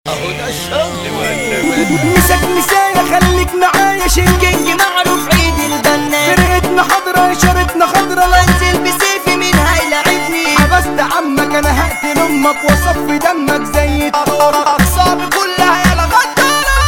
اهو ده الشغل ولا مسك مسايا خليك معايا شنكينج معروف عيد البنا فرقتنا حضرة اشارتنا خضرة لانزل بسيفي مين هيلاعبني حبست عمك انا هقتل امك واصفي دمك زي اقصابي كلها يا غدارة.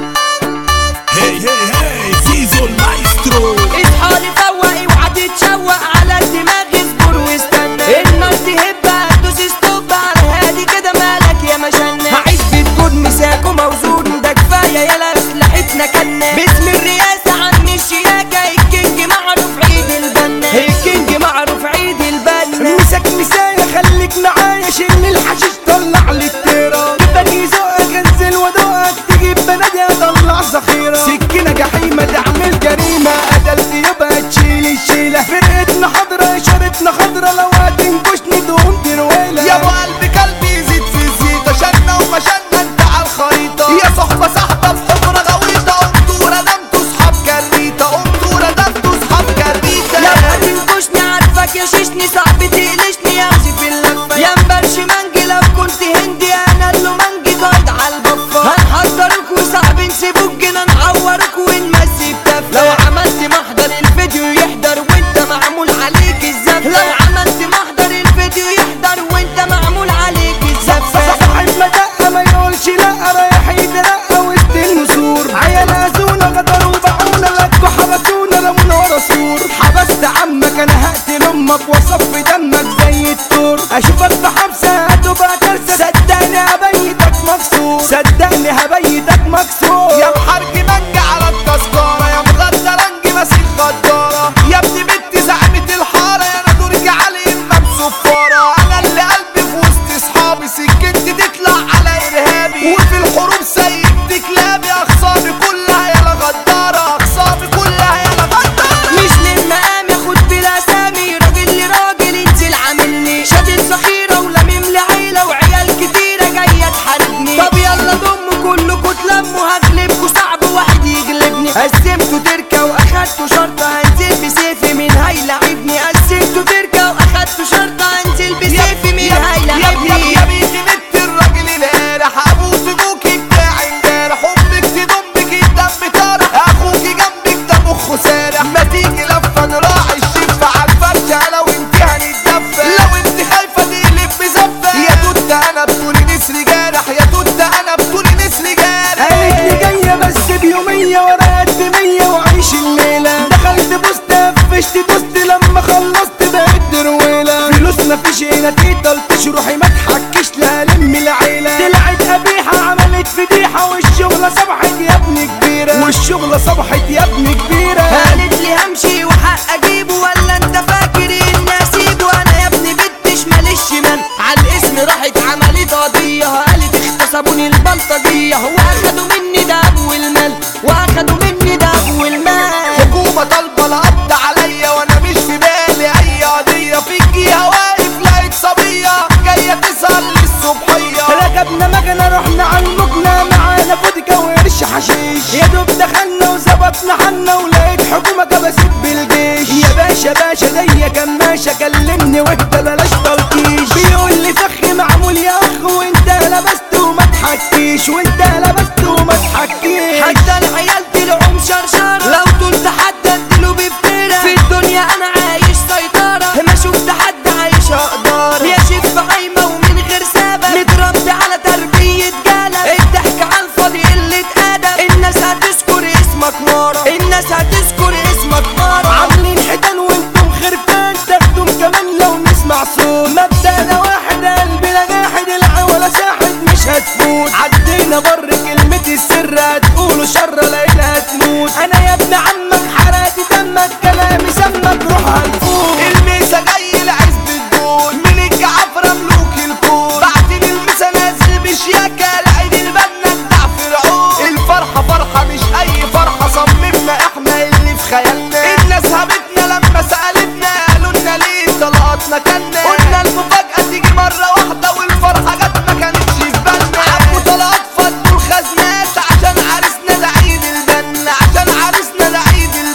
هي هي هي زيزو المايسترو اصحالي فوقي وهتتشوق على الدماغ اصبر واستنى النار تهب هتدوس ستوب على هادي كده مالك يا مجنة هعيش بتكون مساك وموزون ده كفاية يلا اسلحتنا كنا باسم الرئاسة عن الشياكة الكينج معروف عيد البنا الكينج معروف عيد البنا مسك مسايا خليك معايا شيل الحشيش طلع لي التيرة تبني ذوقك انزل ودوقك تجيب بنادي اطلع ذخيرة سكينة جحيمة تعمل جريمة قتلت يبقى تشيل الشيلة فرقتنا حضرة اشارتنا خضرة لو هتنكشني تقوم ترويلة يا ابو قلب كلبي يزيد في الزيطة شنا ومشنا انت على الخريطة يا صحبة صاحبة في حفرة غويطة قمتوا ردمتوا صحاب كريتة قمتوا ردمتوا صحاب كريتة لو هتنكشني عارفك يا شيشني صعب تقلشني يمشي في اللفة يا مبرش منجي لو كنت هندي انا اللي منجي قايد على البفة هنحضرك وصعب نسيبوك جنا نعورك ونمسي بتفة لو عملت محضر الفيديو يحضر وانت معمول عليك الزفة لو عملت محضر الفيديو يحضر وانت معمول عليك الزفة صاحب مدقة ما يقولش لا رايح يترقى وسط النسور عيال هزونا غدر وبعونا لكوا حبسونا رمونا ورا سور حبست عمك انا هقتل امك واصفي دمك زي التور اشوفك في حبسة هتبقى كارثة صدقني هبيتك مكسور صدقني هبيتك مكسور يا محرج منجي على التذكرة يا مغدرنجي ماسك غدارة يا ابن بنت زعيمة الحارة يا انا درجي علي امام صفارة انا اللي قلبي في وسط اصحابي سكتي تطلع على ارهابي وفي الحروب سيبت كلابي اخصامي كلها يا غدارة اخصامي كلها يا غدارة مش للمقام ياخد بلا سامي راجل لراجل انزل عاملني شادد ذخيرة ولميم لعيلة وعيال كتيرة جاية تحاربني طب يلا ضموا كلكوا تلموا هغلبكوا صعب واحد يغلبني قسمتوا تركة واخدتوا شرطة هنزل بسيفي مين هيلاعبني قسمتوا تركة واخدتوا شرطة هنزل بسيفي مين هيلاعبني يا بيتي بنت الراجل الهارح ابوس ابوكي بتاعي امبارح امك تضمك الدم طارح اخوكي جنبك ده مخه سارح ما تيجي لفه نراعي الشفه على الفرشه لو انت هنتدفى لو انت خايفه تقلب بزفه يا توت انا بطولي نسر جارح يا توت انا بطولي نسر جارح قالت لي جاية بس بيومية ورا قد 100 وعيش الليلة دخلت بوست قفشت دوست لما خلصت بقيت درويلة فلوس مفيش هنا تقدرتش روحي ما تحكيش لا لم العيلة طلعت قبيحة عملت فضيحة والشغلة صبحت يا ابن كبيرة والشغلة صبحت يا ابن كبيرة قالت لي همشي وحق اجيبه ولا انت فاكر اني اسيبه انا يا ابني بنتش ماليش شمال على الاسم راحت عملت قضية قالت اغتصبوني البلطجية واخدوا مني دهب والمال واخدوا مني دهب والمال حكومه طالبه القبض عليا وانا مش في بالي اي قضيه فيكيها واقف لقيت صبيه جايه تسهر للصبحيه ركبنا مكنة رحنا على المكنة معانا فودكا وقرش حشيش يا دوب دخلنا وظبطنا حنا ولقيت حكومة كبست بالجيش يا باشا باشا دي كماشة كلمني وانت بلاش تلطيش بيقول لي فخ معمول يا اخ وانت لبست وما تحكيش وانت لبست وما تحكيش حتى العيال طلعوا مشرشرة لو طولت حد اديله بفترة في الدنيا انا عايش سيطرة ما شفت حد عايش اقدر يا شف عايمة ومن غير سبب متربي على تربية جالة الضحك على الفاضي قلة ادب الناس هتذكر اسمك مرة الناس هتذكر اسمك مرة عاملين حيتان وانتم خرفان تاخدم كمان لو نسمع صوت مبدأنا واحد قلبنا جاحد العوالة ساحد مش هتفوت عدينا بر كلمة السر هتقولوا شر لقيتها هتموت انا يا ابن عمك حرقت دمك كلامي سمك روح هنفوت الميسا جاي العزب الدول من الجعفرة ملوك الكون بعتين الميسا نازل بشياكة العيد البنا بتاع فرعون الفرحة فرحة مش أي فرحة صممنا احنا اللي في خيالنا الناس هبتنا لما سألتنا قالوا لنا ليه طلقاتنا كنا قلنا المفاجأة تيجي مرة واحدة والفرحة جت ما كانتش في بالنا عبوا طلقات فضوا الخزنات عشان عرسنا ده عيد البنا عشان عرسنا ده عيد البنا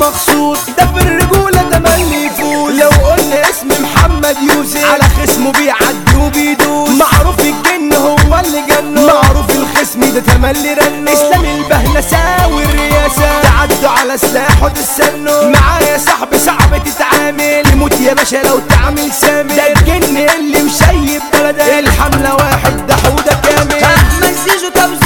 مخصوص، ده في الرجولة تملي يفوز. لو قلنا اسم محمد يوسف على خصمه بيعدي وبيدوس، معروف الجن هو اللي جنه، معروف الخصم ده تملي رنه. اسلام البهنة ساوي الرياسة، تعدوا على سلاحه تستنوا، معايا صاحبي صعب تتعامل، يموت يا باشا لو تعمل سامي. ده الجن اللي مشيب بلدك، الحملة واحد ده حودة كامل. احمد زيزو توزيع